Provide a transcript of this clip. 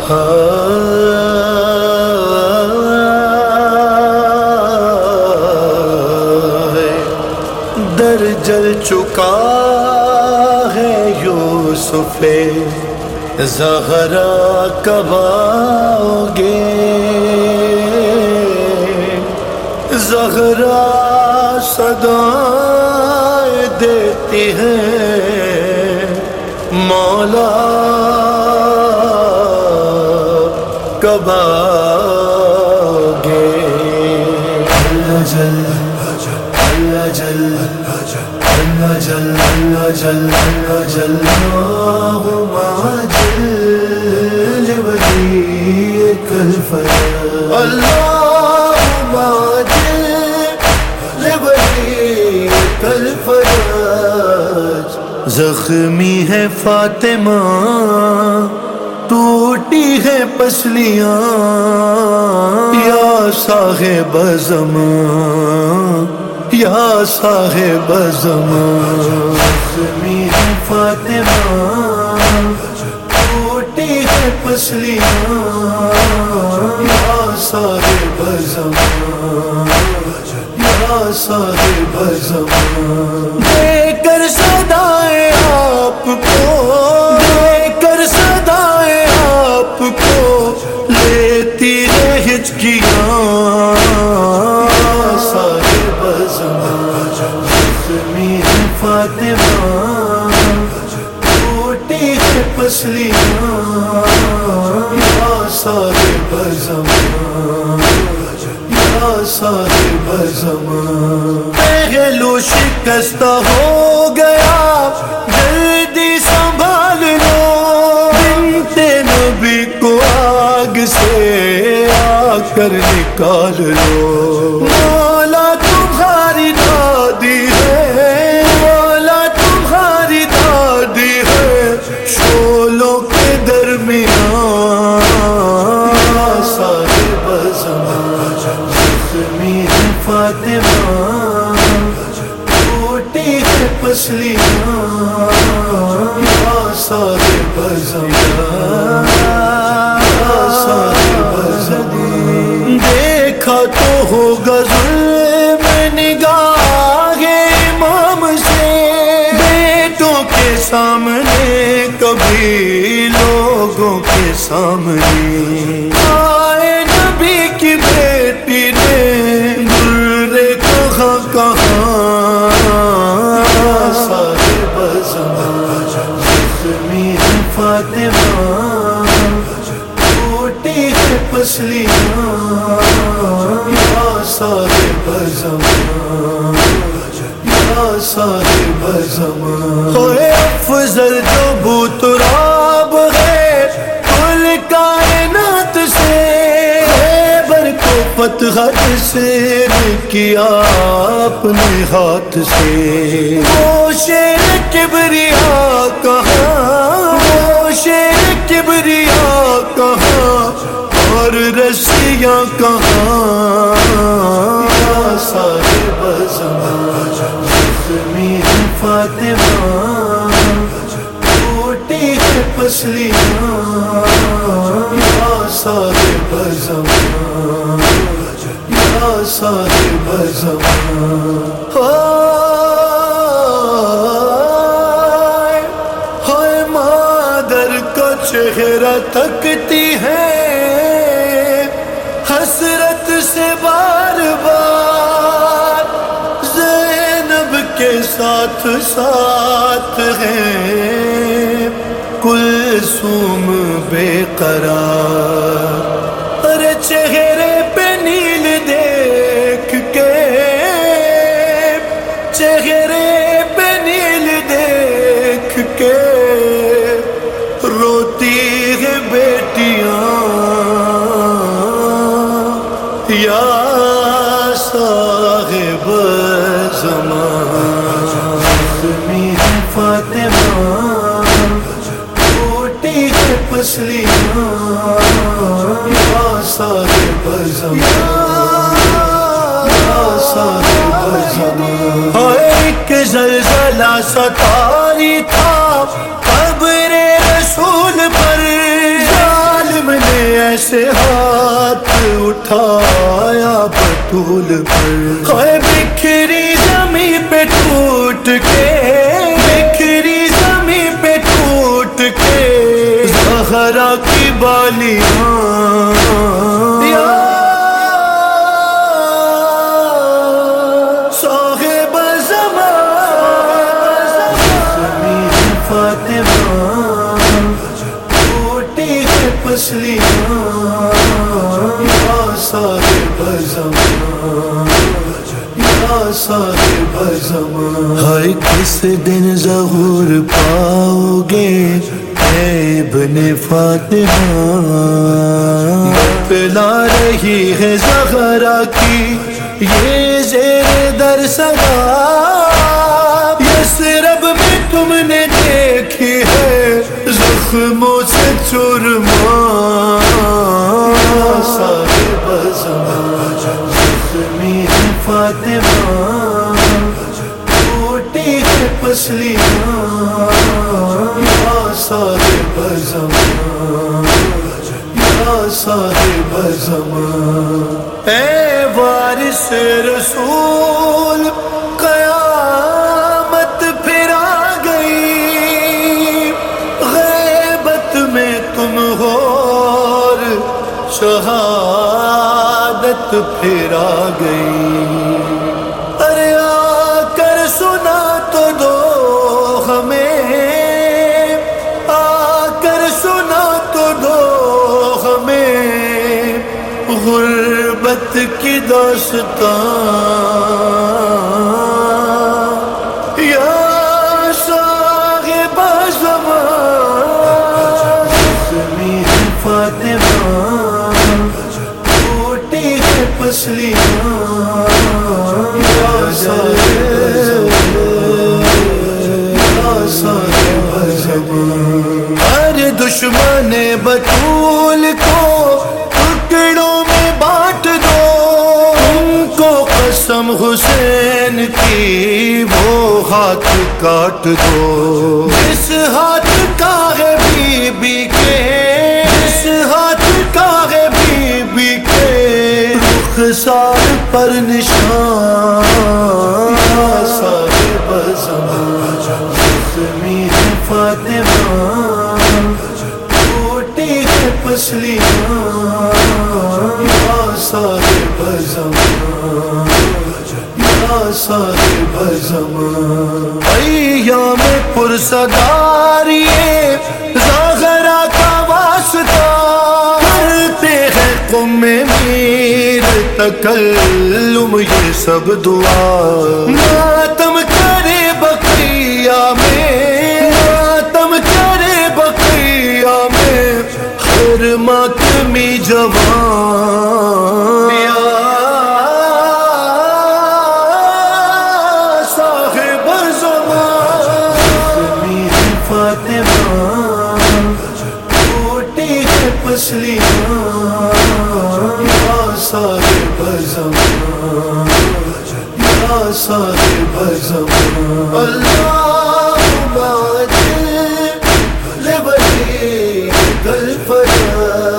در جل چکا ہے یوسف زہرا کب آؤ گے، زہرا صدائیں دیتی ہے مولا کب آؤ گے۔ اللہ جل اللہ جل اللہ جل اللہ جل اللہ جل اللہم عجل وجیک الفرج، اللہم عجل وجیک الفرج۔ زخمی ہے فاطمہ ٹوٹی ہے پسلیاں، یا صاحب زمان یا صاحب زمان۔ زخمی ہے فاطمہ ٹوٹی ہے پسلیاں، یا صاحب زمان یا صاحب زمان۔ دے کر صدائیں آپ کو، دے کر صدائیں آپ کو لیتی ہے ہچکیاں، صاحب زمان۔ زخمی ہے فاطمہ ٹوٹی ہے پسلیاں، یا صاحب زمان یا صاحب زمان۔ پہلو شکستہ ہو گیا جلدی سنبھال لو، بنت نبی کو آگ سے آ کر نکال لو۔ مولا تمہاری دادی ہے، مولا تمہاری دادی ہے شولوں کے درمیان، یا صاحب زمان۔ زخمی ہے فاطمہ ٹوٹی ہے پسلیاں، یا صاحب زمان یا صاحب زمان۔ دیکھا تو ہوگا ظلم نگاہ امام سے، بیٹوں کے سامنے کبھی لوگوں کے سامنے۔ آئے نبی کی بیٹی نے درے کہاں کہاں، صاحب زمان۔ زخمی ہے فاطمہ ٹوٹی ہے پسلیاں، یا صاحب زمان یا صاحب زمان۔ ہوئے افضل جو بوتراب ہے کل کائنات سے، خیبر کو فتح سے کیا اپنے ہاتھ سے۔ وہ شیر کبریا کہاں، وہ شیر کبریا کہاں، اور رسیاں کہاں، یا صاحب زمان۔ زخمی ہے فاطمہ ٹوٹی ہے پسلیاں، یا صاحب زمان یا صاحب زمان۔ ہائے مادر کا چہرہ تکتی ہے حسرت سے بار بار، زینب کے ساتھ ساتھ ہیں کلثوم بے قرار۔ ارے چہرے پہ نیل دیکھ کے، چہرے پہ نیل دیکھ کے روتی ہے بیٹیاں، یا صاحب زمان۔ زخمی ہے فاطمہ ٹوٹی ہے پسلیاں، یا صاحب زمان یا صاحب زمان۔ ایک زلزلہ ستاری تھا قبر رسول پر، ظالم کیسے ہاتھ اٹھایا بطول پر، ہائے بکھری زمین پہ ٹوٹ کے، بکھری زمین پہ ٹوٹ کے زہرا کی بالیاں، صاحب زمان فاطمہ ٹوٹی ہے پسلیاں، یا صاحب زمان، یا صاحب زمان، ہائے کس دن ظہور پاؤ گے اے ابن فاطمہ، پلا رہی ہے زہرا کی یہ زیر در صدا، یثرب میں تم نے دیکھی ہے زخموں سے چرما، یا صاحب زمان زخمی ہے فاطمہ ٹوٹی ہے پسلیاں، یا صاحب زمان، یا صاحب زمان، اے وارث رسول قیامت پھر آ گئی، غیبت میں تم ہو اور شہادت پھر آ گئی، ارے آ کر سنا تو دو ہمیں، آ کر سنا تو دو ہمیں غربت کی داستان، یا صاحب زمان زمین فاطمہ ٹوٹی ہے پسلیاں، یا صاحب زمان، ہر دشمن بطول کو ٹکڑوں میں بانٹ دو، ان کو قسم حسین کی وہ ہاتھ کاٹ دو، جس ہاتھ کا ہے بی بی کے، جس ہاتھ کا ہے بی بی کے رخسار پر نشان، یا صاحب زمان زخمی ہے فاطمہ ٹوٹی ہے پسلیاں، یا صاحب زمان، یا صاحب زمان، ایام پرصدار یہ زہرا کا واسطہ کرتے ہیں قم میر تکلم یہ سب دعا، ماتم کرے بقیہ میں، ماتم کرے بقیہ میں ہر ماتمی جوان، یا صاحب زمان زمین فاطمہ ٹوٹی ہے پسلیاں، یا صاحب زمان، یا صاحب زمان، اللہم اجل لولی الفجر